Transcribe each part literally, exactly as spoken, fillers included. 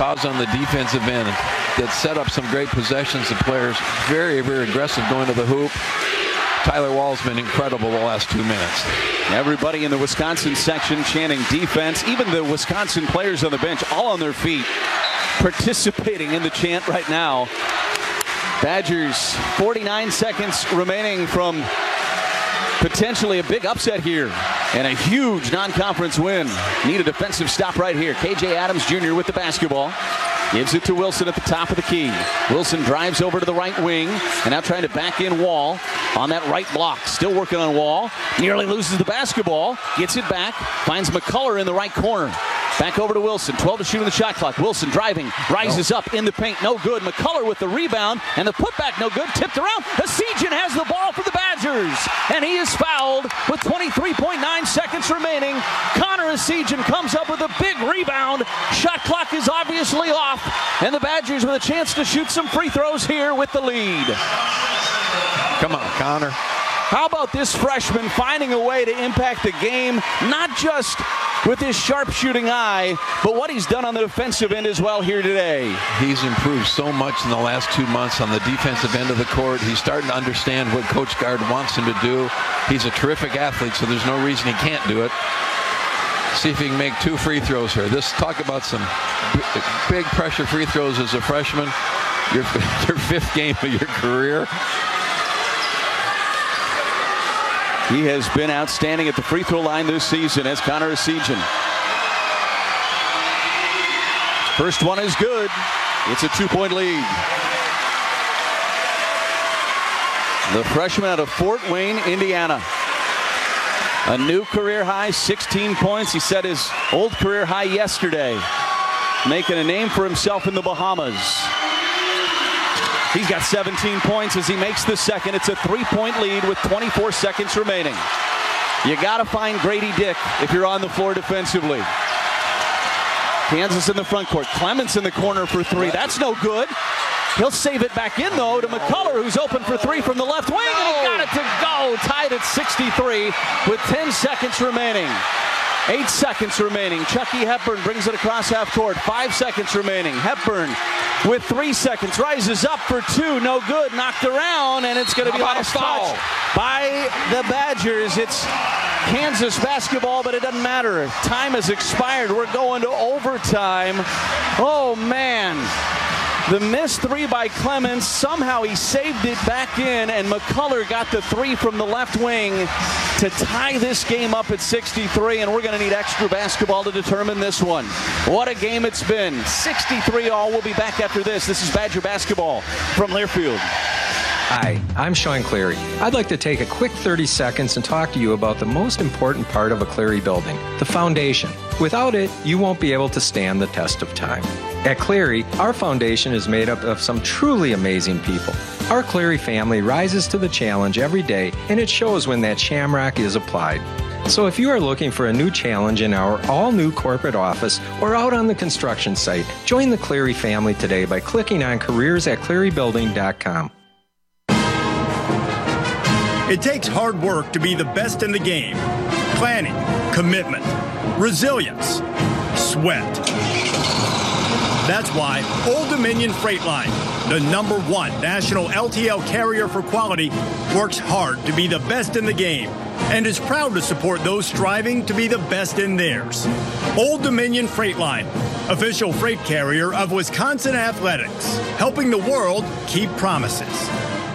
fouls on the defensive end that set up some great possessions. The players very, very aggressive going to the hoop. Tyler Wall's been incredible the last two minutes. Everybody in the Wisconsin section chanting defense. Even the Wisconsin players on the bench, all on their feet, participating in the chant right now. Badgers, forty-nine seconds remaining from potentially a big upset here and a huge non-conference win. Need a defensive stop right here. K J Adams Junior with the basketball. Gives it to Wilson at the top of the key. Wilson drives over to the right wing and now trying to back in Wall on that right block. Still working on Wall. Nearly loses the basketball. Gets it back. Finds McCullough in the right corner. Back over to Wilson. twelve to shoot in the shot clock. Wilson driving. Rises up in the paint. No good. McCullough with the rebound. And the putback no good. Tipped around. Essegian has the ball for the Badgers. And he is fouled with twenty-three point nine seconds remaining. Connor Essegian comes up with a big rebound. Shot clock is obviously off. And the Badgers with a chance to shoot some free throws here with the lead. Come on, Connor. How about this freshman finding a way to impact the game, not just with his sharpshooting eye, but what he's done on the defensive end as well here today. He's improved so much in the last two months on the defensive end of the court. He's starting to understand what Coach Gard wants him to do. He's a terrific athlete, so there's no reason he can't do it. See if he can make two free throws here. This talk about some big pressure free throws as a freshman. Your, your fifth game of your career. He has been outstanding at the free throw line this season as Connor Essegian. First one is good. It's a two-point lead. The freshman out of Fort Wayne, Indiana. A new career high, sixteen points. He set his old career high yesterday. Making a name for himself in the Bahamas. He's got seventeen points as he makes the second. It's a three-point lead with twenty-four seconds remaining. You got to find Grady Dick if you're on the floor defensively. Kansas in the front court. Clements in the corner for three. That's no good. He'll save it back in, though, to McCullough, who's open for three from the left wing, and he got it to go. Tied at sixty-three with ten seconds remaining. Eight seconds remaining. Chucky Hepburn brings it across half court. Five seconds remaining. Hepburn with three seconds rises up for two. No good. Knocked around, and it's going to be last touch by the Badgers. It's Kansas basketball, but it doesn't matter. Time has expired. We're going to overtime. Oh, man. The missed three by Clemens. Somehow he saved it back in, and McCullough got the three from the left wing to tie this game up at sixty-three, and we're going to need extra basketball to determine this one. What a game it's been. sixty-three all. We'll be back after this. This is Badger basketball from Learfield. Hi, I'm Sean Cleary. I'd like to take a quick thirty seconds and talk to you about the most important part of a Cleary building, the foundation. Without it, you won't be able to stand the test of time. At Cleary, our foundation is made up of some truly amazing people. Our Cleary family rises to the challenge every day, and it shows when that shamrock is applied. So if you are looking for a new challenge in our all-new corporate office or out on the construction site, join the Cleary family today by clicking on careers at cleary building dot com. It takes hard work to be the best in the game. Planning, commitment, resilience, sweat. That's why Old Dominion Freight Line, the number one national L T L carrier for quality, works hard to be the best in the game and is proud to support those striving to be the best in theirs. Old Dominion Freight Line, official freight carrier of Wisconsin Athletics, helping the world keep promises.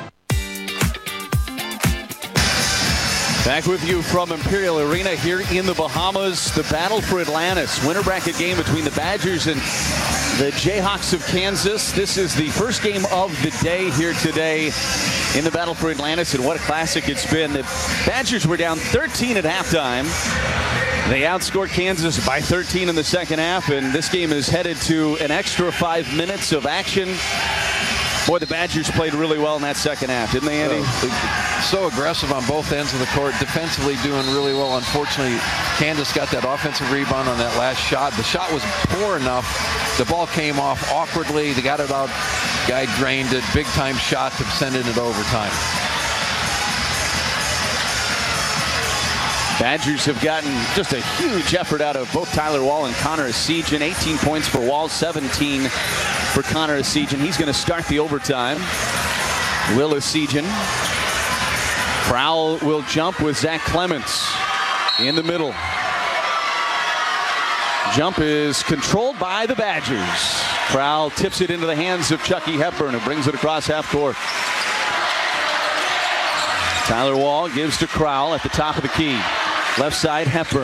Back with you from Imperial Arena here in the Bahamas. The battle for Atlantis. Winter bracket game between the Badgers and the Jayhawks of Kansas. This is the first game of the day here today in the battle for Atlantis, and what a classic it's been. The Badgers were down thirteen at halftime. They outscored Kansas by thirteen in the second half, and this game is headed to an extra five minutes of action. Boy, the Badgers played really well in that second half, didn't they, Andy? So, so aggressive on both ends of the court, defensively doing really well. Unfortunately, Kansas got that offensive rebound on that last shot. The shot was poor enough. The ball came off awkwardly. They got it out. Guy drained it. Big-time shot to send it into overtime. Badgers have gotten just a huge effort out of both Tyler Wall and Connor Essegian. eighteen points for Wall, seventeen for Connor Essegian. He's going to start the overtime. Will Essegian. Crowell will jump with Zach Clements in the middle. Jump is controlled by the Badgers. Crowell tips it into the hands of Chucky Hepburn, who brings it across half court. Tyler Wall gives to Crowell at the top of the key. Left side, Hepburn.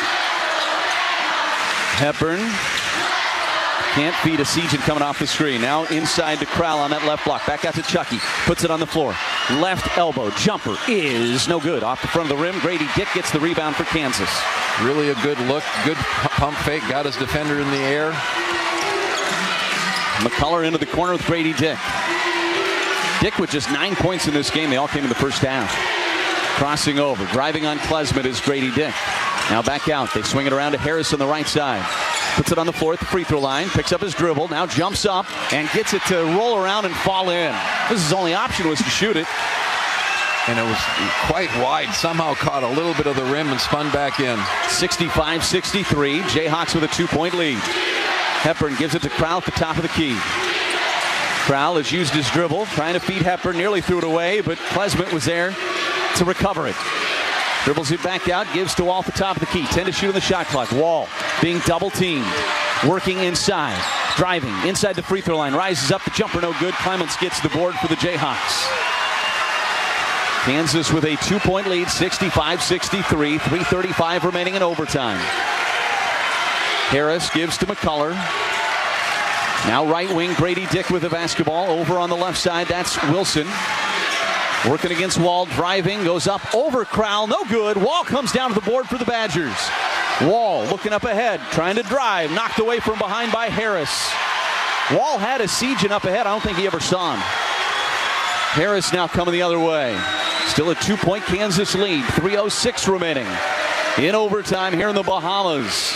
Hepburn can't feed Essegian coming off the screen. Now inside to Crowell on that left block. Back out to Chucky. Puts it on the floor. Left elbow. Jumper is no good. Off the front of the rim. Grady Dick gets the rebound for Kansas. Really a good look. Good pump fake. Got his defender in the air. McCullough into the corner with Grady Dick. Dick with just nine points in this game. They all came in the first half. Crossing over. Driving on Klesmit is Grady Dick. Now back out. They swing it around to Harris on the right side. Puts it on the floor at the free throw line. Picks up his dribble. Now jumps up and gets it to roll around and fall in. This is his only option was to shoot it. And it was quite wide. Somehow caught a little bit of the rim and spun back in. sixty-five sixty-three. Jayhawks with a two-point lead. Hepburn gives it to Crowell at the top of the key. Crowell has used his dribble, trying to feed Hepburn. Nearly threw it away, but Klesmit was there to recover it. Dribbles it back out, gives to Wall at the top of the key. ten to shoot on the shot clock. Wall being double teamed. Working inside. Driving inside the free throw line. Rises up. The jumper no good. Clements gets the board for the Jayhawks. Kansas with a two-point lead, sixty-five sixty-three. three thirty-five remaining in overtime. Harris gives to McCullough. Now right wing, Grady Dick with the basketball. Over on the left side, that's Wilson. Working against Wall, driving, goes up over Crowell, no good. Wall comes down to the board for the Badgers. Wall looking up ahead, trying to drive, knocked away from behind by Harris. Wall had Essegian up ahead, I don't think he ever saw him. Harris now coming the other way. Still a two-point Kansas lead, three oh six remaining in overtime here in the Bahamas.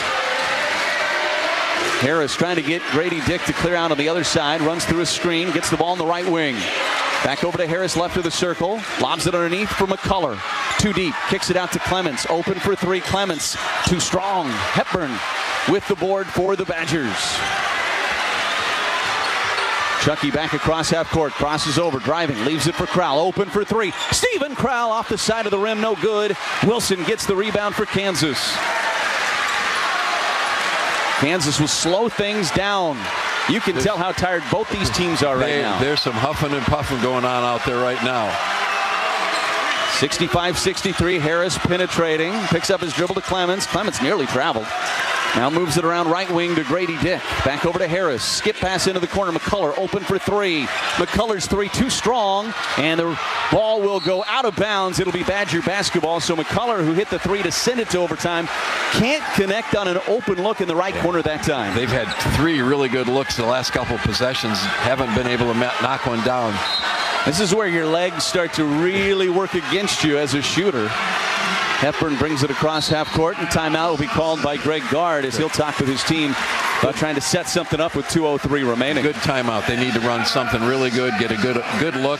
Harris trying to get Grady Dick to clear out on the other side, runs through a screen, gets the ball in the right wing. Back over to Harris, left of the circle, lobs it underneath for McCullough. Too deep, kicks it out to Clements, open for three, Clements, too strong. Hepburn with the board for the Badgers. Chucky back across half court, crosses over, driving, leaves it for Crowell, open for three. Stephen Crowell off the side of the rim, no good. Wilson gets the rebound for Kansas. Kansas will slow things down. You can tell how tired both these teams are right they, now. There's some huffing and puffing going on out there right now. sixty-five sixty-three, Harris penetrating, picks up his dribble to Clements. Clements nearly traveled. Now moves it around right wing to Grady Dick. Back over to Harris. Skip pass into the corner. McCullough open for three. McCullough's three too strong, and the ball will go out of bounds. It'll be Badger basketball. So McCullough, who hit the three to send it to overtime, can't connect on an open look in the right yeah. corner that time. They've had three really good looks the last couple of possessions. Haven't been able to knock one down. This is where your legs start to really work against you as a shooter. Hepburn brings it across half court, and timeout will be called by Greg Gard as he'll talk with his team about trying to set something up with two oh three remaining. Good timeout. They need to run something really good, get a good good look.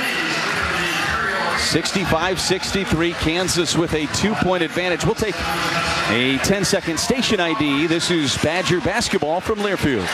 sixty-five sixty-three, Kansas with a two-point advantage. We'll take a ten-second station I D. This is Badger basketball from Learfield.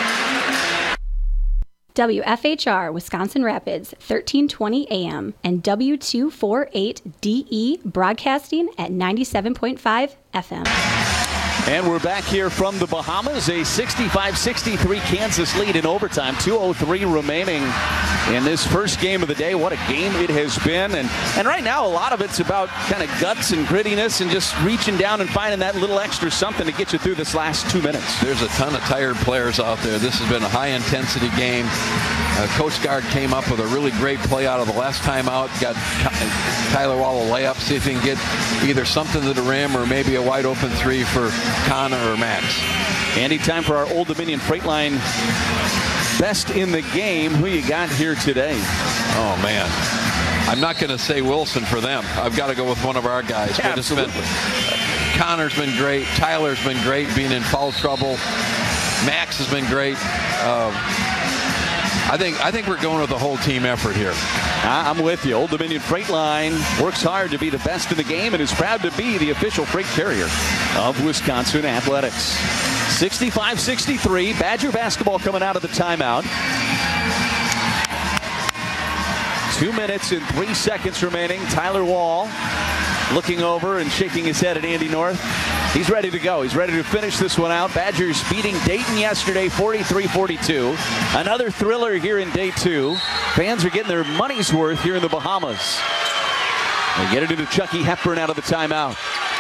W F H R Wisconsin Rapids, thirteen twenty A M, and W two forty-eight D E broadcasting at ninety-seven point five F M. And we're back here from the Bahamas, a sixty-five sixty-three Kansas lead in overtime, two oh three remaining in this first game of the day. What a game it has been. And, and right now, a lot of it's about kind of guts and grittiness and just reaching down and finding that little extra something to get you through this last two minutes. There's a ton of tired players out there. This has been a high-intensity game. Uh, Coach Gard came up with a really great play out of the last time out. Got Tyler Wall a layup, see if he can get either something to the rim or maybe a wide-open three for Connor or Max. Andy, time for our Old Dominion Freight Line best in the game. Who you got here today? Oh, man. I'm not going to say Wilson for them. I've got to go with one of our guys. But Absolutely. It's been, Connor's been great. Tyler's been great being in foul trouble. Max has been great. Uh, I think I think we're going with a whole team effort here. I'm with you. Old Dominion Freight Line works hard to be the best in the game and is proud to be the official freight carrier of Wisconsin Athletics. sixty-five sixty-three. Badger basketball coming out of the timeout. Two minutes and three seconds remaining. Tyler Wall looking over and shaking his head at Andy North. He's ready to go. He's ready to finish this one out. Badgers beating Dayton yesterday, forty-three forty-two. Another thriller here in day two. Fans are getting their money's worth here in the Bahamas. They get it into Chucky Hepburn out of the timeout.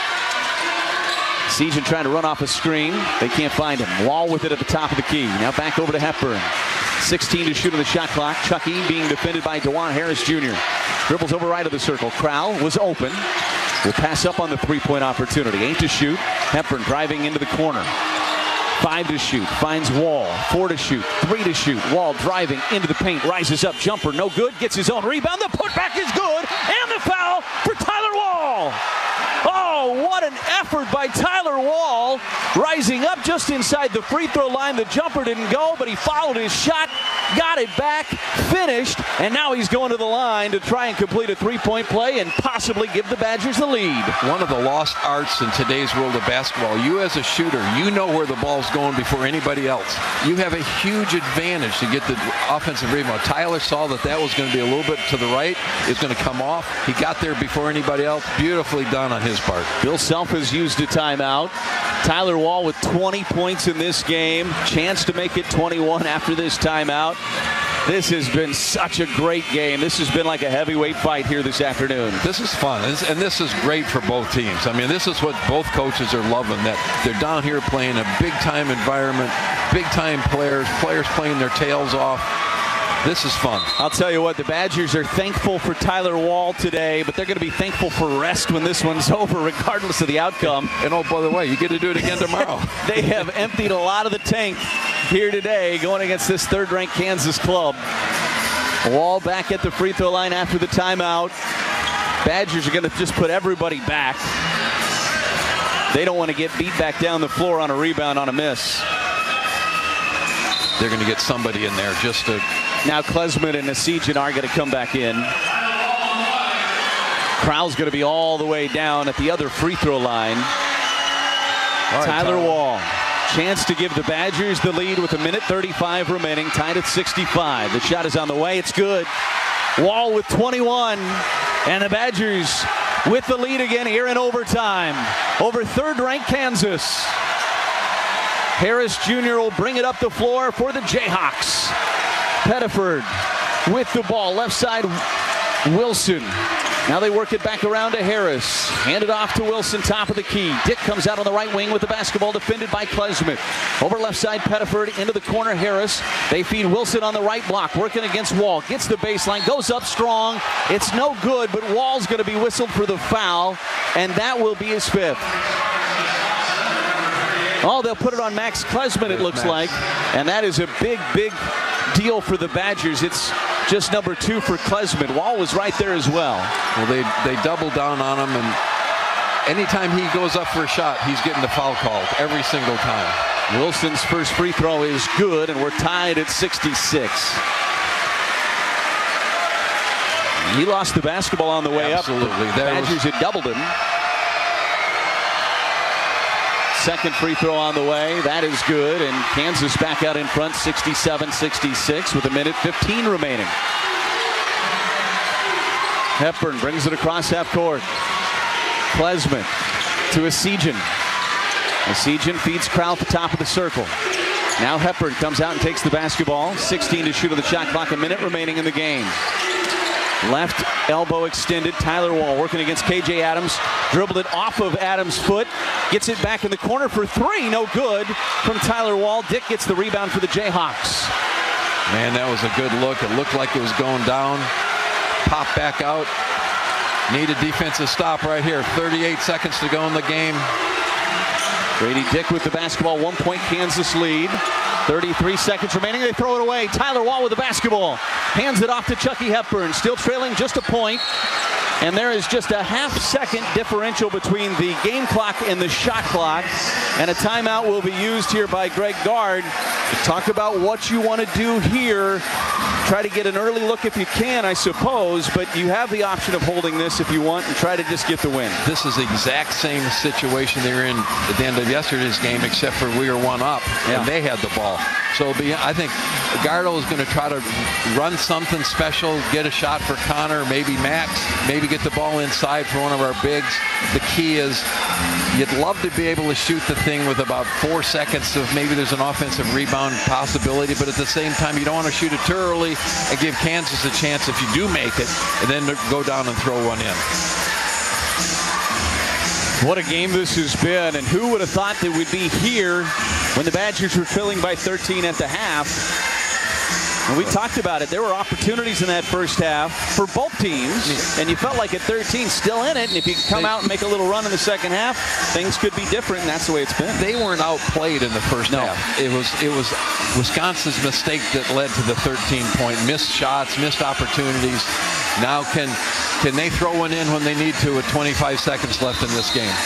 Sejan trying to run off a screen. They can't find him. Wall with it at the top of the key. Now back over to Hepburn. sixteen to shoot on the shot clock. Chucky being defended by DeJuan Harris Junior Dribbles over right of the circle. Crowell was open. Will pass up on the three-point opportunity. Eight to shoot. Hepburn driving into the corner. Five to shoot. Finds Wall. Four to shoot. Three to shoot. Wall driving into the paint. Rises up. Jumper. No good. Gets his own rebound. The putback is good. And the foul for Tyler Wall. Oh, what an effort by Tyler Wall. Rising up just inside the free throw line. The jumper didn't go, but he followed his shot. Got it back. Finished. And now he's going to the line to try and complete a three-point play and possibly give the Badgers the lead. One of the lost arts in today's world of basketball. You as a shooter, you know where the ball's going before anybody else. You have a huge advantage to get the offensive rebound. Tyler saw that that was going to be a little bit to the right. It's going to come off. He got there before anybody else. Beautifully done on his part. Bill Self has used a timeout. Tyler Wall with twenty points in this game. Chance to make it twenty-one after this timeout. This has been such a great game. This has been like a heavyweight fight here this afternoon. This is fun, and this is great for both teams. I mean, this is what both coaches are loving, that they're down here playing a big-time environment, big-time players, players playing their tails off. This is fun. I'll tell you what, the Badgers are thankful for Tyler Wall today, but they're going to be thankful for rest when this one's over, regardless of the outcome. And oh, by the way, you get to do it again tomorrow. They have emptied a lot of the tank here today going against this third-ranked Kansas club. Wall back at the free throw line after the timeout. Badgers are going to just put everybody back. They don't want to get beat back down the floor on a rebound on a miss. They're going to get somebody in there just to... Now Klesman and Nasijan are going to come back in. Crowell's going to be all the way down at the other free throw line. Right, Tyler, Tyler Wall. Chance to give the Badgers the lead with a minute thirty-five remaining, tied at sixty-five. The shot is on the way. It's good. Wall with twenty-one. And the Badgers with the lead again here in overtime over third-ranked Kansas. Harris Junior will bring it up the floor for the Jayhawks. Pettiford with the ball. Left side, Wilson. Now they work it back around to Harris. Hand it off to Wilson, top of the key. Dick comes out on the right wing with the basketball, defended by Klesman. Over left side, Pettiford into the corner, Harris. They feed Wilson on the right block, working against Wall. Gets the baseline, goes up strong. It's no good, but Wall's going to be whistled for the foul, and that will be his fifth. Oh, they'll put it on Max Klesman, it looks like. And that is a big, big deal for the Badgers. It's just number two for Klesman. Wall was right there as well. Well, they, they double down on him, and anytime he goes up for a shot, he's getting the foul called every single time. Wilson's first free throw is good, and we're tied at sixty-six. He lost the basketball on the way Absolutely. up. The Badgers had doubled him. Second free throw on the way. That is good. And Kansas back out in front, sixty-seven sixty-six with a minute fifteen remaining. Hepburn brings it across half court. Klesman to Nasijan. Nasijan feeds Crowell at the top of the circle. Now Hepburn comes out and takes the basketball. sixteen to shoot on the shot clock. A minute remaining in the game. Left elbow extended. Tyler Wall working against K J Adams. Dribbled it off of Adams' foot. Gets it back in the corner for three. No good from Tyler Wall. Dick gets the rebound for the Jayhawks. Man, that was a good look. It looked like it was going down. Pop back out. Need a defensive stop right here. thirty-eight seconds to go in the game. Grady Dick with the basketball. One point Kansas lead. thirty-three seconds remaining. They throw it away. Tyler Wall with the basketball. Hands it off to Chucky Hepburn. Still trailing just a point. And there is just a half second differential between the game clock and the shot clock. And a timeout will be used here by Greg Gard Talk about what you want to do here. Try to get an early look if you can, I suppose, but you have the option of holding this if you want and try to just get the win. This is the exact same situation they were in at the end of yesterday's game, except for we were one up, yeah. and they had the ball. So be, I think Gardo is going to try to run something special, get a shot for Connor, maybe Max, maybe get the ball inside for one of our bigs. The key is you'd love to be able to shoot the thing with about four seconds of maybe there's an offensive rebound possibility, but at the same time, you don't want to shoot it too early and give Kansas a chance if you do make it, and then go down and throw one in. What a game this has been, and who would have thought that we'd be here when the Badgers were trailing by thirteen at the half. And we talked about it. There were opportunities in that first half for both teams, and you felt like at thirteen, still in it. And if you come out and make a little run in the second half, things could be different, and that's the way it's been. They weren't outplayed in the first no. half. It was it was Wisconsin's mistake that led to the thirteen point. Missed shots, missed opportunities. Now can can they throw one in when they need to with twenty-five seconds left in this game?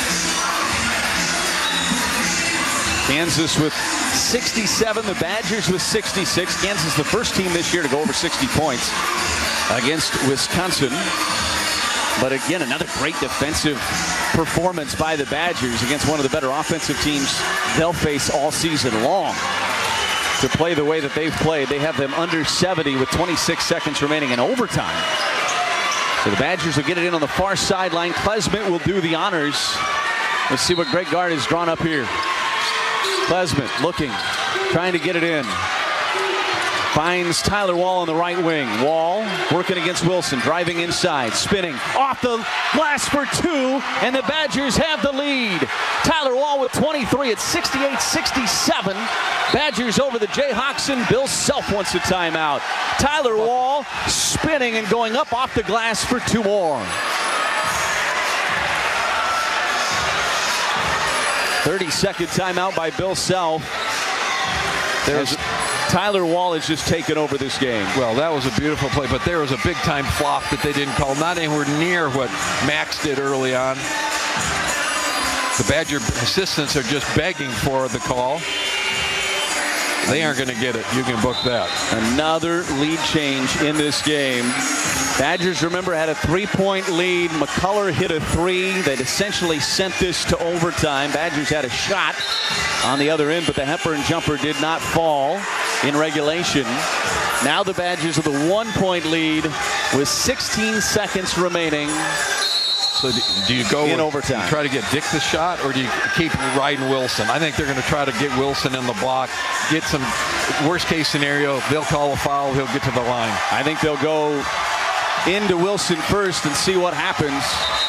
Kansas with sixty-seven, the Badgers with sixty-six. Kansas the first team this year to go over sixty points against Wisconsin. But again, another great defensive performance by the Badgers against one of the better offensive teams they'll face all season long. To play the way that they've played, they have them under seventy with twenty-six seconds remaining in overtime. So the Badgers will get it in on the far sideline. Klesmit will do the honors. Let's see what Greg Gard has drawn up here. Klesmit looking, trying to get it in. Finds Tyler Wall on the right wing. Wall working against Wilson, driving inside, spinning off the glass for two, and the Badgers have the lead. Tyler Wall with twenty-three at sixty-eight sixty-seven. Badgers over the Jayhawks, and Bill Self wants a timeout. Tyler Wall spinning and going up off the glass for two more. thirty-second timeout by Bill Self. There's Tyler Wall has just taken over this game. Well, that was a beautiful play, but there was a big-time flop that they didn't call. Not anywhere near what Max did early on. The Badger assistants are just begging for the call. They aren't going to get it. You can book that. Another lead change in this game. Badgers, remember, had a three-point lead. McCullough hit a three that essentially sent this to overtime. Badgers had a shot on the other end, but the Hepburn jumper did not fall in regulation. Now the Badgers with a one-point lead with sixteen seconds remaining. So do you go in with, overtime? You try to get Dick the shot, or do you keep riding Wilson? I think they're going to try to get Wilson in the block, get some worst case scenario. They'll call a foul. He'll get to the line. I think they'll go into Wilson first and see what happens.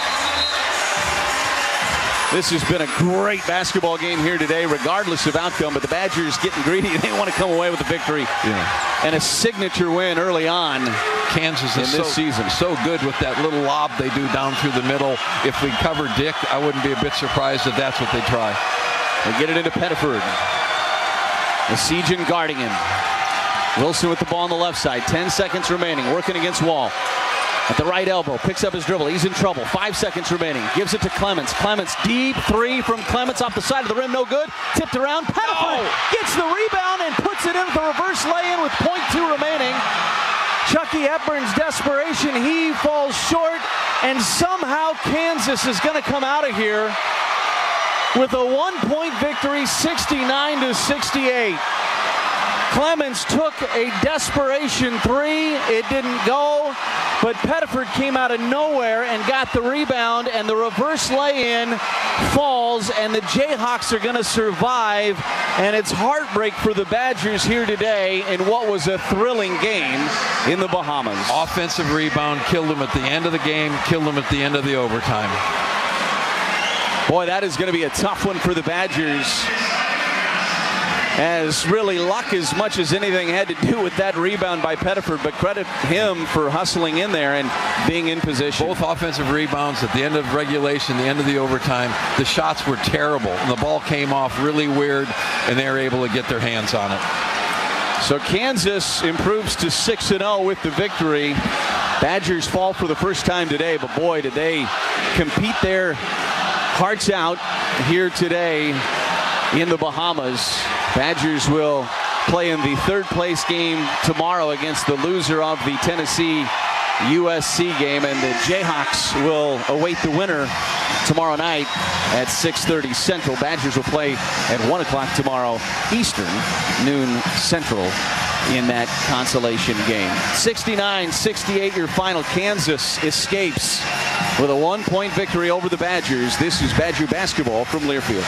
This has been a great basketball game here today, regardless of outcome. But the Badgers getting greedy, and they want to come away with a victory yeah. and a signature win early on. Kansas is in this so, season. so good with that little lob they do down through the middle. If we cover Dick, I wouldn't be a bit surprised if that's what they try. They get it into Pettiford. Esijan guarding him. Wilson with the ball on the left side. Ten seconds remaining. Working against Wall. At the right elbow. Picks up his dribble. He's in trouble. Five seconds remaining. Gives it to Clements. Clements deep three from Clements off the side of the rim. No good. Tipped around. Pettiford no. gets the rebound and puts it in with a reverse lay-in with point two remaining. Chucky Hepburn's desperation. He falls short. And somehow Kansas is going to come out of here with a one-point victory, sixty-nine to sixty-eight. Clements took a desperation three. It didn't go, but Pettiford came out of nowhere and got the rebound, and the reverse lay-in falls, and the Jayhawks are going to survive, and it's heartbreak for the Badgers here today in what was a thrilling game in the Bahamas. Offensive rebound killed them at the end of the game, killed them at the end of the overtime. Boy, that is going to be a tough one for the Badgers, as really luck as much as anything had to do with that rebound by Pettiford, but credit him for hustling in there and being in position. Both offensive rebounds at the end of regulation, the end of the overtime. The shots were terrible, and the ball came off really weird, and they were able to get their hands on it. So Kansas improves to six and oh with the victory. Badgers fall for the first time today, but boy, did they compete their hearts out here today in the Bahamas. Badgers will play in the third place game tomorrow against the loser of the Tennessee U S C game, and the Jayhawks will await the winner tomorrow night at six thirty Central. Badgers will play at one o'clock tomorrow Eastern, noon Central, in that consolation game. sixty-nine sixty-eight your final. Kansas escapes with a one-point victory over the Badgers. This is Badger basketball from Learfield.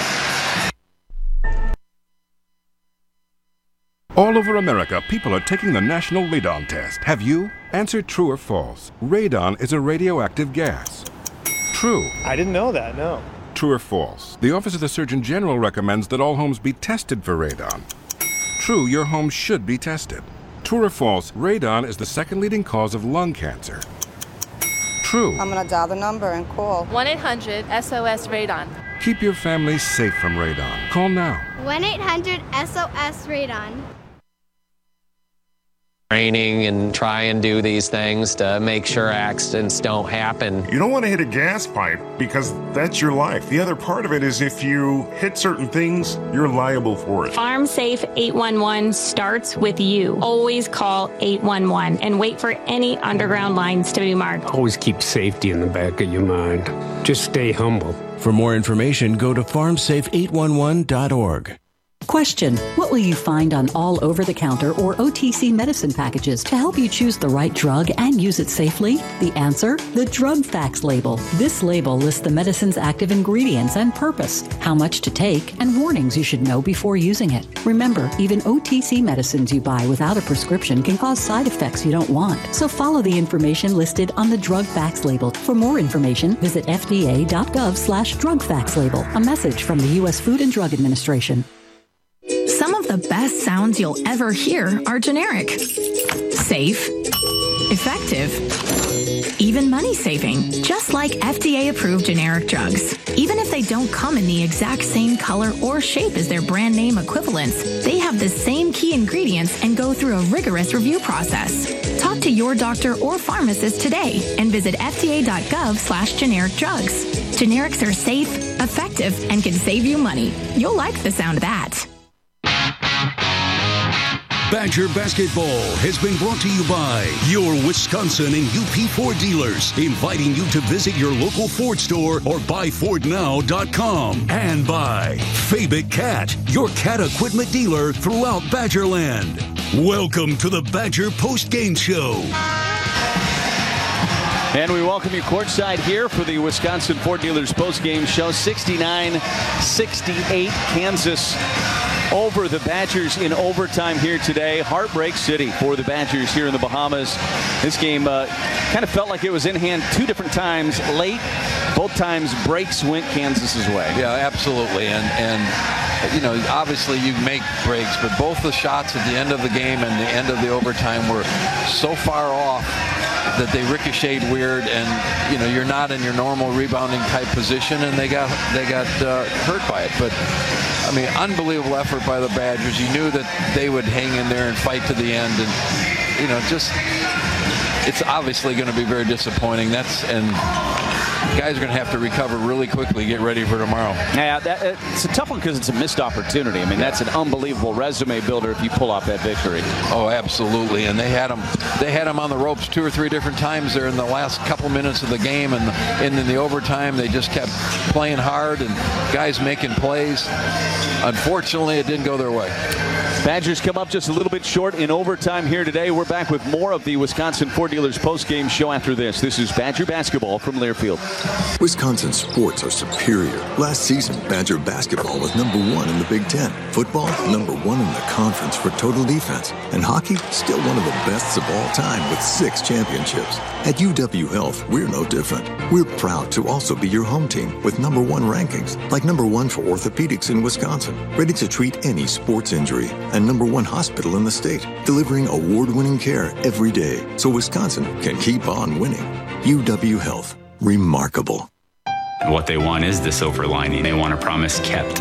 All over America, people are taking the National Radon Test. Have you? Answer true or false. Radon is a radioactive gas. True. I didn't know that, no. True or false? The Office of the Surgeon General recommends that all homes be tested for radon. True, your home should be tested. True or false? Radon is the second leading cause of lung cancer. True. I'm gonna dial the number and call. one eight hundred S O S Radon. Keep your family safe from radon. Call now. one eight hundred S O S Radon. Training and try and do these things to make sure accidents don't happen. You don't want to hit a gas pipe because that's your life. The other part of it is if you hit certain things, you're liable for it. Farm Safe eight one one starts with you. Always call eight one one and wait for any underground lines to be marked. Always keep safety in the back of your mind. Just stay humble. For more information, go to farm safe eight one one dot org. Question: what will you find on all over-the-counter or O T C medicine packages to help you choose the right drug and use it safely? The answer: the Drug Facts label. This label lists the medicine's active ingredients and purpose, how much to take, and warnings you should know before using it. Remember, even O T C medicines you buy without a prescription can cause side effects you don't want. So follow the information listed on the Drug Facts label. For more information, visit F D A dot gov slash drug facts label. A message from the U S Food and Drug Administration. Some of the best sounds you'll ever hear are generic. Safe. Effective. Even money-saving. Just like F D A-approved generic drugs. Even if they don't come in the exact same color or shape as their brand name equivalents, they have the same key ingredients and go through a rigorous review process. Talk to your doctor or pharmacist today and visit F D A dot gov slash generic drugs. Generics are safe, effective, and can save you money. You'll like the sound of that. Badger Basketball has been brought to you by your Wisconsin and U P Ford dealers, inviting you to visit your local Ford store or buy ford now dot com. And by Fabic Cat, your cat equipment dealer throughout Badgerland. Welcome to the Badger Post-Game Show. And we welcome you courtside here for the Wisconsin Ford Dealers post-game show. sixty-nine sixty-eight Kansas over the Badgers in overtime here today. Heartbreak City for the Badgers here in the Bahamas. This game uh, kind of felt like it was in hand two different times late. Both times breaks went Kansas's way. Yeah, absolutely. And, and you know, obviously you make breaks, but both the shots at the end of the game and the end of the overtime were so far off that they ricocheted weird, and you know you're not in your normal rebounding type position, and they got they got uh, hurt by it. But I mean, unbelievable effort by the Badgers. You knew that they would hang in there and fight to the end, and you know just it's obviously going to be very disappointing. That's and guys are going to have to recover really quickly, get ready for tomorrow. Yeah, that, it's a tough one because it's a missed opportunity. I mean, that's an unbelievable resume builder if you pull off that victory. Oh, absolutely. And they had them, they had them on the ropes two or three different times there in the last couple minutes of the game, and, and in the overtime they just kept playing hard and guys making plays. Unfortunately, it didn't go their way. Badgers come up just a little bit short in overtime here today. We're back with more of the Wisconsin Ford Dealers post-game show after this. This is Badger basketball from Learfield. Wisconsin sports are superior. Last season, Badger basketball was number one in the Big Ten. Football, number one in the conference for total defense. And hockey, still one of the best of all time with six championships. At U W Health, we're no different. We're proud to also be your home team with number one rankings, like number one for orthopedics in Wisconsin, ready to treat any sports injury, and number one hospital in the state, delivering award-winning care every day so Wisconsin can keep on winning. U W Health. Remarkable. What they want is the silver lining. They want a promise kept.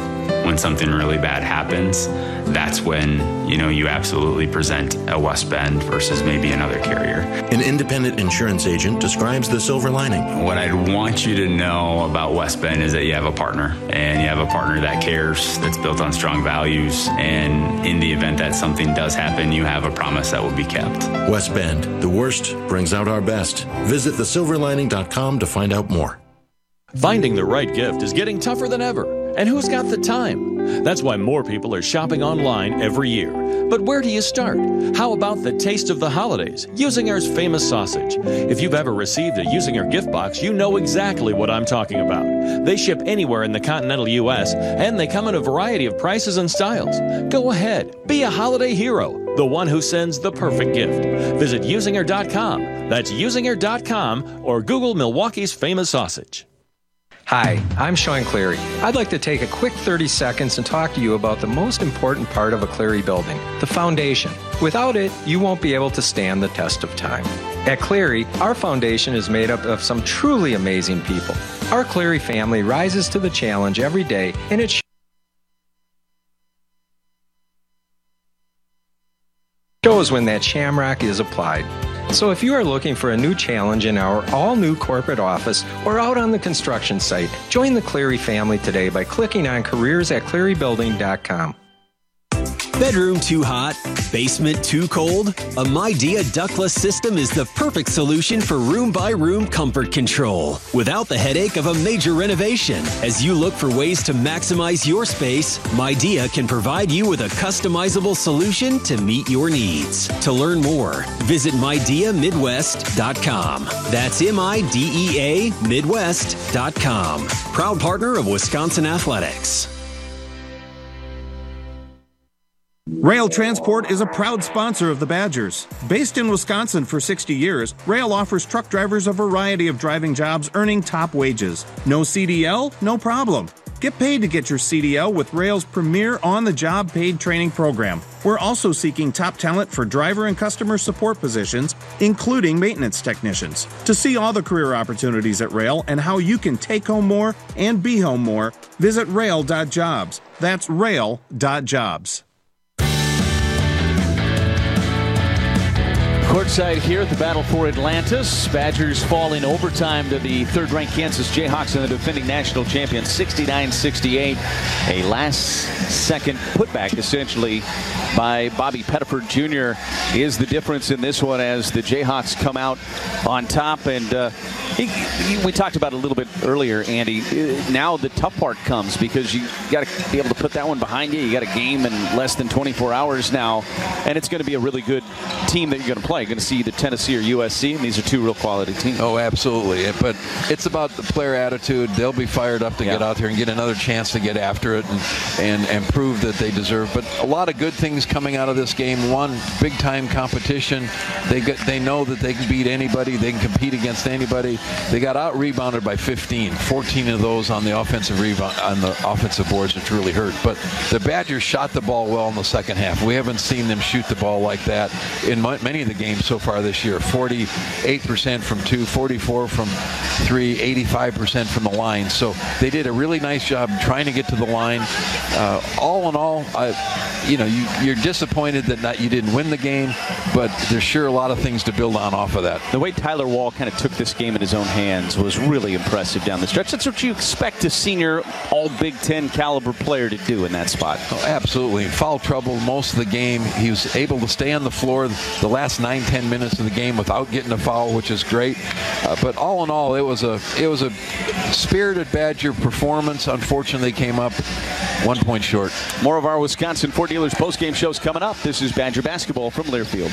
when something really bad happens, that's when, you know, you absolutely present a West Bend versus maybe another carrier. An independent insurance agent describes the silver lining. What I'd want you to know about West Bend is that you have a partner, and you have a partner that cares, that's built on strong values, and in the event that something does happen, you have a promise that will be kept. West Bend, the worst brings out our best. Visit the silver lining dot com to find out more. Finding the right gift is getting tougher than ever. And who's got the time? That's why more people are shopping online every year. But where do you start? How about the taste of the holidays, Usinger's famous sausage? If you've ever received a Usinger gift box, you know exactly what I'm talking about. They ship anywhere in the continental U S, and they come in a variety of prices and styles. Go ahead, be a holiday hero, the one who sends the perfect gift. Visit Usinger dot com. That's Usinger dot com, or Google Milwaukee's famous sausage. Hi, I'm Sean Cleary. I'd like to take a quick thirty seconds and talk to you about the most important part of a Cleary building, the foundation. Without it, you won't be able to stand the test of time. At Cleary, our foundation is made up of some truly amazing people. Our Cleary family rises to the challenge every day, and it shows when that shamrock is applied. So if you are looking for a new challenge in our all-new corporate office or out on the construction site, join the Cleary family today by clicking on careers at cleary building dot com. Bedroom too hot? Basement too cold? A Midea ductless system is the perfect solution for room-by-room comfort control without the headache of a major renovation. As you look for ways to maximize your space, Midea can provide you with a customizable solution to meet your needs. To learn more, visit midea midwest dot com. That's M I D E A Midwest dot com. Proud partner of Wisconsin Athletics. Rail Transport is a proud sponsor of the Badgers. Based in Wisconsin for sixty years, Rail offers truck drivers a variety of driving jobs earning top wages. No C D L? No problem. Get paid to get your C D L with Rail's premier on-the-job paid training program. We're also seeking top talent for driver and customer support positions, including maintenance technicians. To see all the career opportunities at Rail and how you can take home more and be home more, visit rail dot jobs. That's rail dot jobs. Courtside here at the Battle for Atlantis. Badgers fall in overtime to the third-ranked Kansas Jayhawks and the defending national champions, sixty-nine sixty-eight. A last-second putback, essentially, by Bobby Pettiford Junior is the difference in this one as the Jayhawks come out on top. And uh, he, he, we talked about it a little bit earlier, Andy. Now the tough part comes because you got to be able to put that one behind you. You got a game in less than twenty-four hours now, and it's going to be a really good team that you're going to play. You're going to see either Tennessee or U S C, and these are two real quality teams. Oh, absolutely. But it's about the player attitude. They'll be fired up to yeah. get out there and get another chance to get after it and, and, and prove that they deserve. But a lot of good things coming out of this game. One, big-time competition. They get, they know that they can beat anybody. They can compete against anybody. They got out-rebounded by fifteen. fourteen of those on the offensive rebound on the offensive boards, which really hurt. But the Badgers shot the ball well in the second half. We haven't seen them shoot the ball like that in many of the games so far this year. forty-eight percent from two, forty-four from three, eighty-five percent from the line. So they did a really nice job trying to get to the line. Uh, all in all, I, you know, you, you're disappointed that not, you didn't win the game, but there's sure a lot of things to build on off of that. The way Tyler Wall kind of took this game in his own hands was really impressive down the stretch. That's what you expect a senior all Big Ten caliber player to do in that spot. Oh, absolutely. Foul trouble most of the game. He was able to stay on the floor the last nine, ten minutes of the game without getting a foul, which is great. Uh, but all in all, it was a it was a spirited Badger performance. Unfortunately, they came up one point short. More of our Wisconsin Ford Dealers postgame shows coming up. This is Badger basketball from Learfield.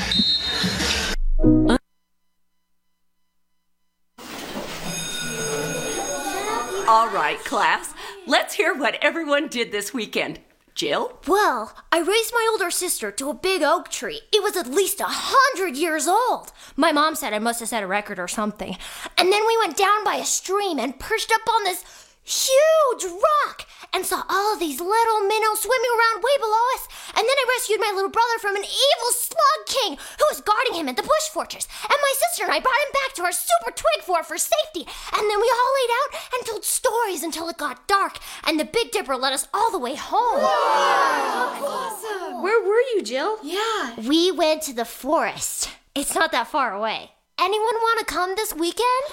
All right, class. Let's hear what everyone did this weekend. Jill? Well, I raised my older sister to a big oak tree. It was at least a hundred years old. My mom said I must have set a record or something. And then we went down by a stream and perched up on this huge rock and saw all these little minnows swimming around way below us. And then I rescued my little brother from an evil slug king who was guarding him at the bush fortress. And my sister and I brought him back to our super twig fort for safety. And then we all laid out and told stories until it got dark. And the Big Dipper led us all the way home. Wow. Awesome. Where were you, Jill? Yeah. We went to the forest. It's not that far away. Anyone want to come this weekend?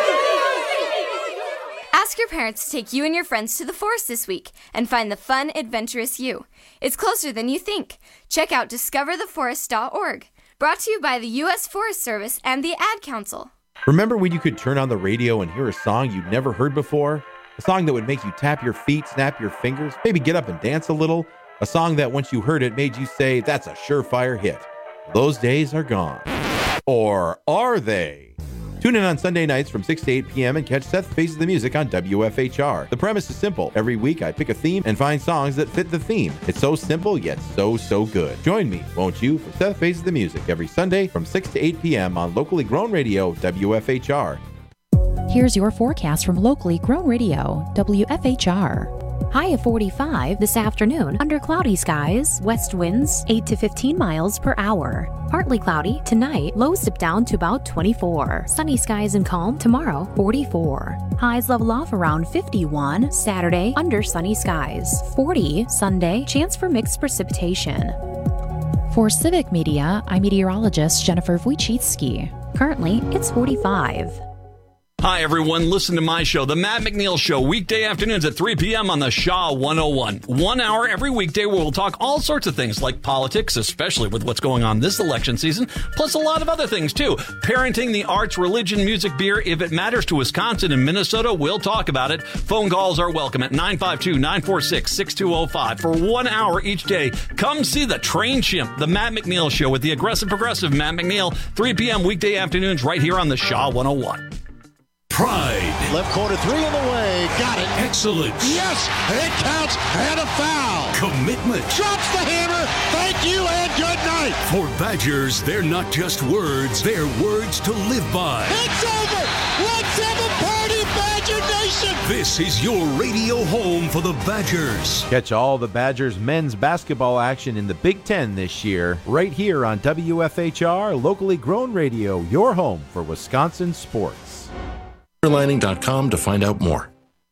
Ask your parents to take you and your friends to the forest this week and find the fun, adventurous you. It's closer than you think. Check out discover the forest dot org. Brought to you by the U S Forest Service and the Ad Council. Remember when you could turn on the radio and hear a song you'd never heard before? A song that would make you tap your feet, snap your fingers, maybe get up and dance a little? A song that once you heard it made you say, that's a surefire hit. Those days are gone. Or are they? Tune in on Sunday nights from six to eight p.m. and catch Seth Faces the Music on W F H R. The premise is simple. Every week I pick a theme and find songs that fit the theme. It's so simple, yet so, so good. Join me, won't you, for Seth Faces the Music every Sunday from six to eight p.m. on locally grown radio W F H R. Here's your forecast from locally grown radio W F H R. High of forty-five this afternoon under cloudy skies, west winds eight to fifteen miles per hour. Partly cloudy tonight, lows dip down to about twenty-four. Sunny skies and calm tomorrow, forty-four. Highs level off around fifty-one. Saturday, under sunny skies, forty. Sunday, chance for mixed precipitation. For Civic Media, I'm meteorologist Jennifer Wojcicki. Currently, it's forty-five. Hi, everyone. Listen to my show, The Matt McNeil Show, weekday afternoons at three p.m. on the Shaw one oh one. One hour every weekday where we'll talk all sorts of things like politics, especially with what's going on this election season, plus a lot of other things, too. Parenting, the arts, religion, music, beer. If it matters to Wisconsin and Minnesota, we'll talk about it. Phone calls are welcome at nine five two, nine four six, six two oh five. For one hour each day, come see the Train Chimp, The Matt McNeil Show with the aggressive progressive Matt McNeil, three p.m. weekday afternoons right here on the Shaw one oh one. Pride. Left corner three in the way. Got it. Excellence. Yes, it counts. And a foul. Commitment. Drops the hammer. Thank you and good night. For Badgers, they're not just words. They're words to live by. It's over. Let's have a party, Badger Nation. This is your radio home for the Badgers. Catch all the Badgers men's basketball action in the Big Ten this year, right here on W F H R, locally grown radio, your home for Wisconsin sports. silver lining dot com to find out more.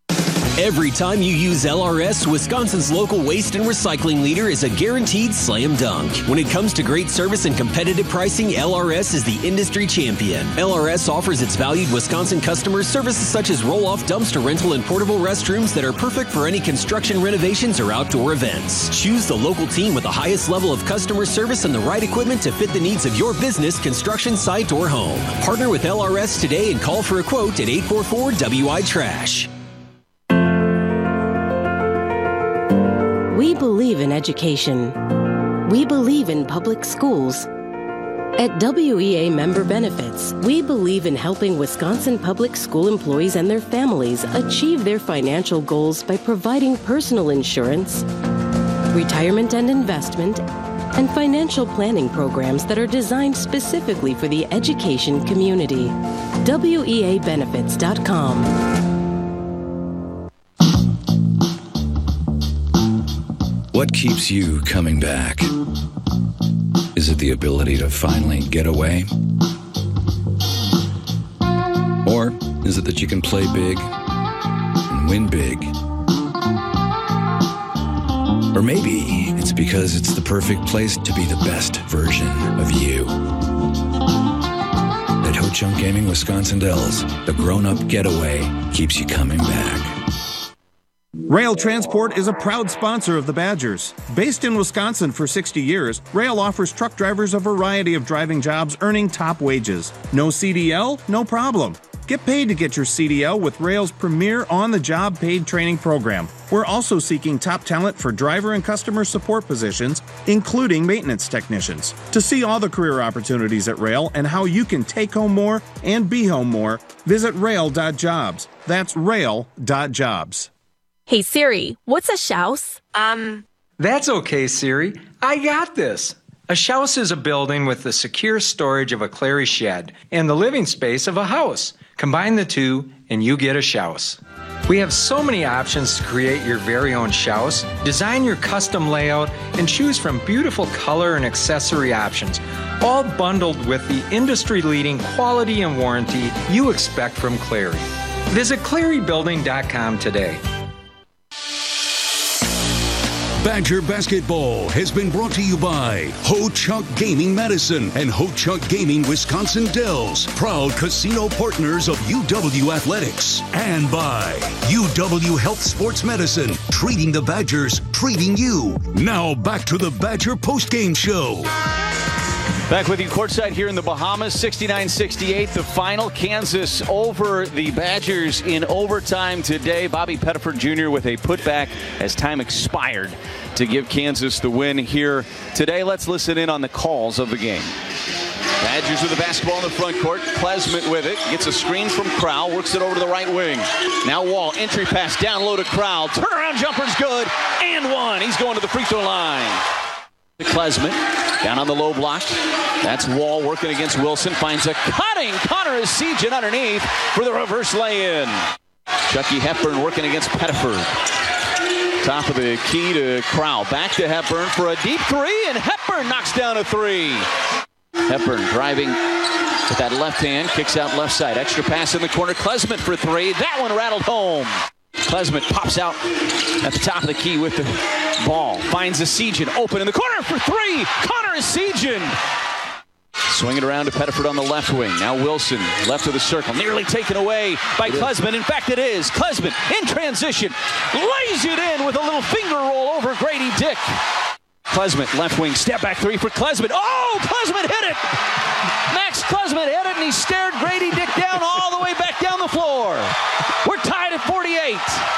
Every time you use L R S, Wisconsin's local waste and recycling leader is a guaranteed slam dunk. When it comes to great service and competitive pricing, L R S is the industry champion. L R S offers its valued Wisconsin customers services such as roll-off dumpster rental and portable restrooms that are perfect for any construction renovations or outdoor events. Choose the local team with the highest level of customer service and the right equipment to fit the needs of your business, construction site, or home. Partner with L R S today and call for a quote at eight four four W I Trash. We believe in education. We believe in public schools. At W E A Member Benefits, we believe in helping Wisconsin public school employees and their families achieve their financial goals by providing personal insurance, retirement and investment, and financial planning programs that are designed specifically for the education community. W E A benefits dot com. What keeps you coming back? Is it the ability to finally get away? Or is it that you can play big and win big? Or maybe it's because it's the perfect place to be the best version of you. At Ho Chunk Gaming Wisconsin Dells, the grown-up getaway keeps you coming back. Rail Transport is a proud sponsor of the Badgers. Based in Wisconsin for sixty years, Rail offers truck drivers a variety of driving jobs earning top wages. No C D L? No problem. Get paid to get your C D L with Rail's premier on-the-job paid training program. We're also seeking top talent for driver and customer support positions, including maintenance technicians. To see all the career opportunities at Rail and how you can take home more and be home more, visit rail dot jobs. That's rail dot jobs. Hey Siri, what's a shouse? Um. That's okay, Siri. I got this. A shouse is a building with the secure storage of a Clary shed and the living space of a house. Combine the two and you get a shouse. We have so many options to create your very own Schaus, design your custom layout, and choose from beautiful color and accessory options, all bundled with the industry-leading quality and warranty you expect from Clary. Visit clary building dot com today. Badger Basketball has been brought to you by Ho-Chunk Gaming Madison and Ho-Chunk Gaming Wisconsin Dells, proud casino partners of U W Athletics. And by U W Health Sports Medicine, treating the Badgers, treating you. Now back to the Badger postgame show. Back with you courtside here in the Bahamas, sixty-nine sixty-eight, the final. Kansas over the Badgers in overtime today. Bobby Pettiford Junior with a putback as time expired to give Kansas the win here today. Let's listen in on the calls of the game. Badgers with the basketball in the front court. Klesmit with it. Gets a screen from Crowell. Works it over to the right wing. Now Wall. Entry pass down low to Crowell. Turnaround jumper's good. And one. He's going to the free throw line. Klesmit down on the low block. That's Wall working against Wilson. Finds a cutting Connor Essegian underneath for the reverse lay-in. Chucky Hepburn working against Pettiford. Top of the key to Crowell. Back to Hepburn for a deep three, and Hepburn knocks down a three. Hepburn driving with that left hand. Kicks out left side. Extra pass in the corner. Klesmit for three. That one rattled home. Klesmit pops out at the top of the key with the ball. Finds Essegian open in the corner for three. Connor Essegian. Swinging around to Pettiford on the left wing. Now Wilson, left of the circle. Nearly taken away by Klesmit. In fact, it is. Klesmit in transition. Lays it in with a little finger roll over Grady Dick. Klesmit, left wing, step back three for Klesmit. Oh, Klesmit hit it! Max Klesmit hit it, and he stared Grady Dick down all the way back down the floor. We're tied at forty-eight.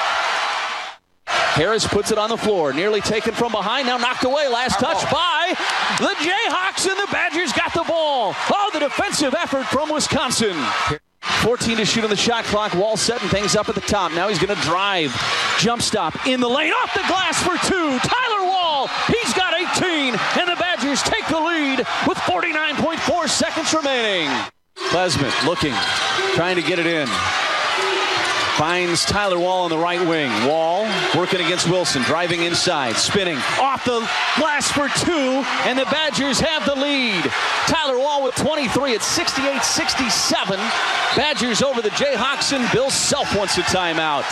Harris puts it on the floor, nearly taken from behind, now knocked away. Last touch by the Jayhawks, and the Badgers got the ball. Oh, the defensive effort from Wisconsin. fourteen to shoot on the shot clock. Wall setting things up at the top. Now he's going to drive. Jump stop in the lane. Off the glass for two. Tyler Wall. He's got eighteen. And the Badgers take the lead with forty-nine point four seconds remaining. Klesmit looking. Trying to get it in. Finds Tyler Wall on the right wing. Wall working against Wilson. Driving inside. Spinning. Off the glass for two. And the Badgers have the lead. Tyler Wall with twenty-three at sixty-eight sixty-seven. Badgers over the Jayhawks, and Bill Self wants a timeout.